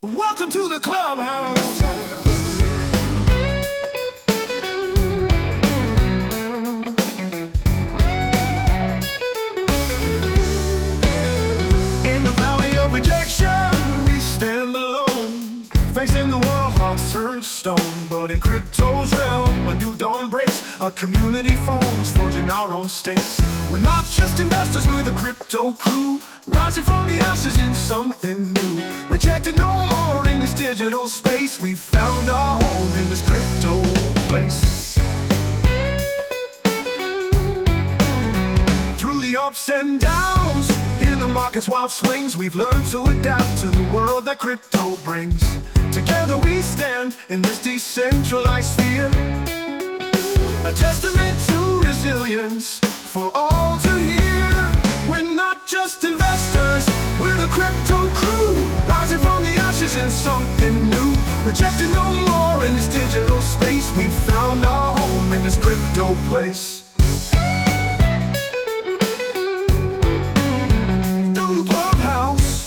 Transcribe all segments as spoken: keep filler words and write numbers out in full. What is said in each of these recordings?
Welcome to the clubhouse. In the valley of rejection, we stand alone, facing the world, hearts turned stone. But in crypto's realm, a new dawn breaks. Our community forms, forging our own states. We're not just investors, we're the crypto crew, rising from the ashes in something new. Rejected no more in this digital space. We found our home in this crypto place. Through the ups and downs, in the market's wild swings, we've learned to adapt to the world that crypto brings. Together we stand in this decentralized sphere, a testament to resilience for all to hear. We're not just investors, we're the crypto crew, rising from the ashes in something new. Rejected no more in this digital space. We found our home in this crypto place. Through the clubhouse,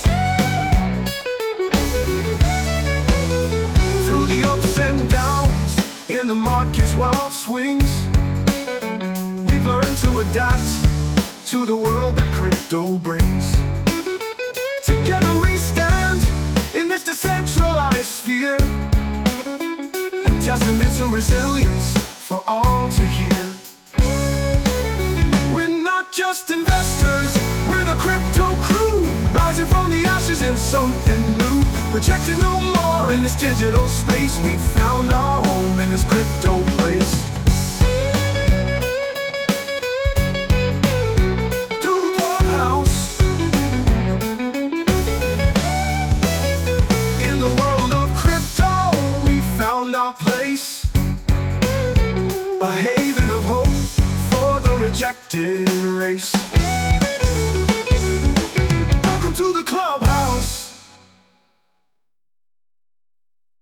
through the ups and downs, in the market's wild swings, we've learned to adapt to the world that crypto brings. Together we stand in this decentralized sphere, a testament to resilience for all to hear. We're not just investors, we're the crypto crew, rising from the ashes in something new. Rejected no more in this digital space. We found our home in this crypto place. Our place, a haven of hope for the rejected race.